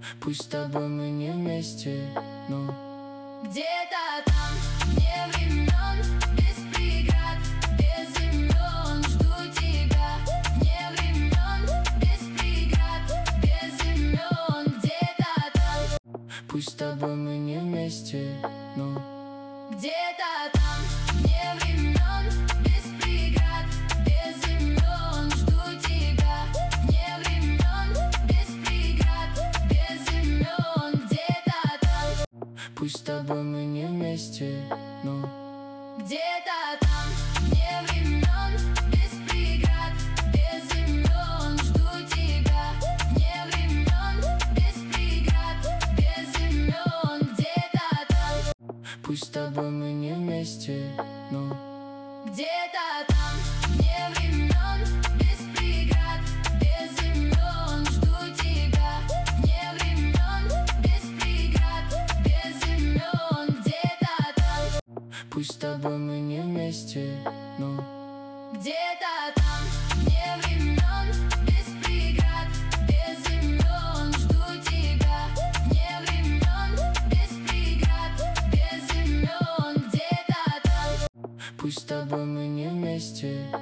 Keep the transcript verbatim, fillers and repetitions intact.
Пусть с тобой мы не вместе, но где-то там, вне времен, без преград, без имен, жду тебя. Вне времен, без преград, без имен, где-то там. Пусть с тобой мы не вместе, но где-то там, вне времен, без преград, без имен, жду тебя. Вне времен, без преград, без имен, где-то там. пусть с тобой мы не вместе, но где-то там, вне времен, без преград, без имен, жду тебя. Вне времен, без преград, без имен, где-то там. пусть с тобой мы не вместе, но где-то там, вне времен, без преград, без имен, жду тебя. Вне времен, без преград, без имен, где-то там. пусть с тобой мы не вместе, но где-то там, вне времен, без преград, без имен, жду тебя. Вне времен, без преград, без имен, где-то там. пусть с тобой мы не вместе.